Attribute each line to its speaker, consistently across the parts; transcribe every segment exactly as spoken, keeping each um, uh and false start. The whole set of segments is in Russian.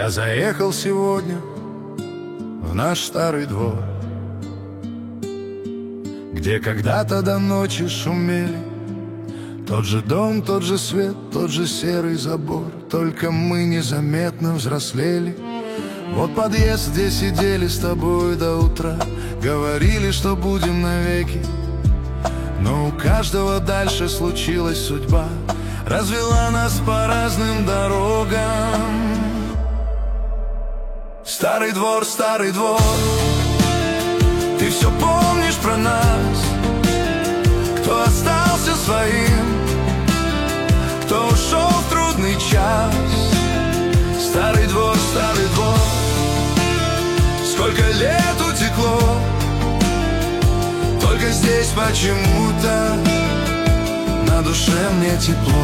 Speaker 1: Я заехал сегодня в наш старый двор, где когда-то до ночи шумели тот же дом, тот же свет, тот же серый забор. Только мы незаметно взрослели. Вот подъезд, где сидели с тобой до утра, говорили, что будем навеки. Но у каждого дальше случилась судьба, развела нас по разным дорогам. Старый двор, старый двор, ты все помнишь про нас? Кто остался своим, кто ушел в трудный час? Старый двор, старый двор, сколько лет утекло, только здесь почему-то на душе мне тепло.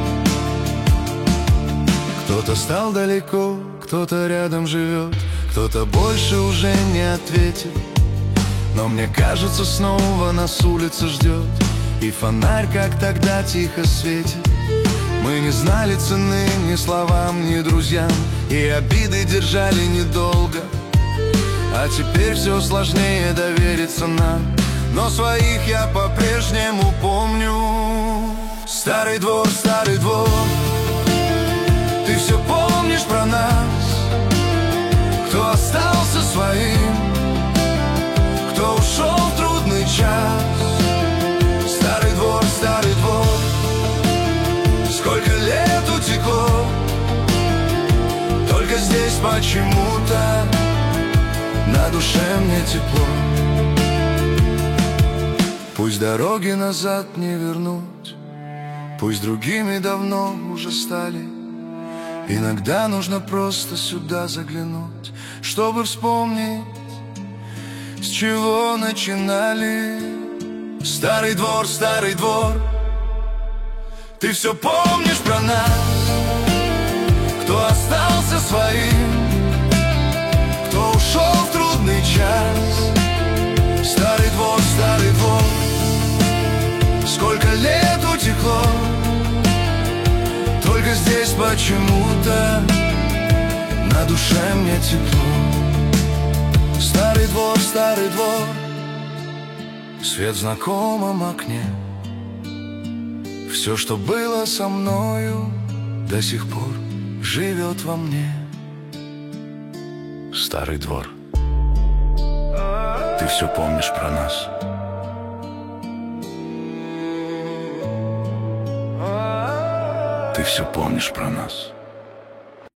Speaker 1: Кто-то стал далеко, кто-то рядом живет, кто-то больше уже не ответит. Но мне кажется, снова нас улица ждет, и фонарь, как тогда, тихо светит. Мы не знали цены ни словам, ни друзьям, и обиды держали недолго. А теперь все сложнее довериться нам, но своих я по-прежнему помню. Старый двор, старый двор, ты все помнишь про нас? Кто остался своим, кто ушел в трудный час? Старый двор, старый двор, сколько лет утекло, только здесь почему-то на душе мне тепло. Пусть дороги назад не вернуть, пусть другими давно уже стали, иногда нужно просто сюда заглянуть, чтобы вспомнить, с чего начинали. Старый двор, старый двор, ты все помнишь про нас? Кто остался своим, кто ушел в трудный час? Старый двор, старый двор, сколько лет утекло, только здесь почему-то на душе мне тепло. Старый двор, старый двор, свет в знакомом окне, все, что было со мною, до сих пор живет во мне. Старый двор, ты все помнишь про нас? Ты все помнишь про нас?